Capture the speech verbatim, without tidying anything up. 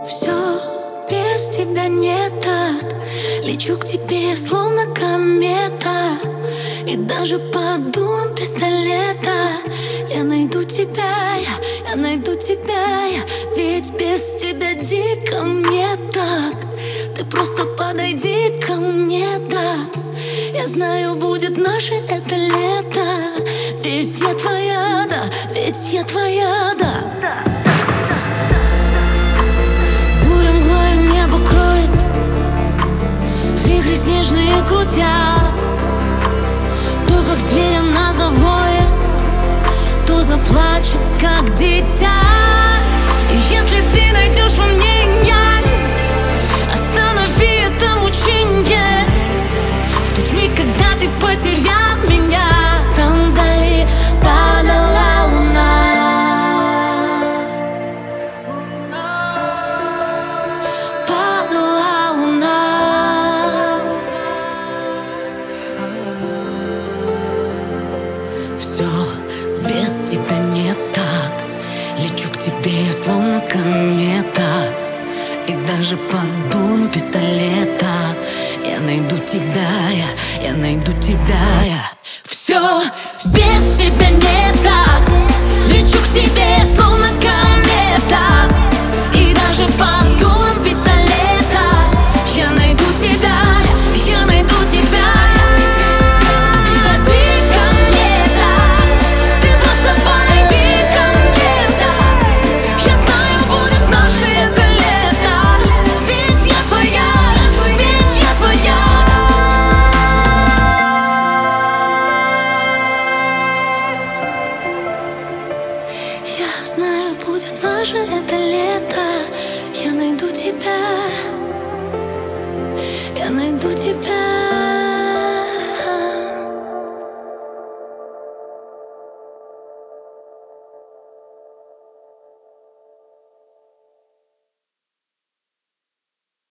Все без тебя не так. Лечу к тебе, словно комета. И даже под дулом пистолета я найду тебя, я, я найду тебя, я. Ведь без тебя дико мне так. Ты просто подойди ко мне, да. Я знаю, будет наше это лето. Ведь я твоя, да, ведь я твоя, да. Буря мглой небо кроет, вихри снежные крутят. То, как зверь она завоет, то заплачет, как дитя. И если ты найдешь во мне инь-янь, останови это мученье. В тот миг, когда ты потерял меня, там вдали падала луна. Падала луна. Все без тебя не так. Лечу к тебе, словно комета. И даже под дулом пистолета я найду тебя, я, я найду тебя, я. Все без тебя не так. Лечу к тебе, словно комета. И даже под дулом пистолета я найду тебя, я, я найду тебя. Я знаю, будет наше это лето. Я найду тебя, я найду тебя.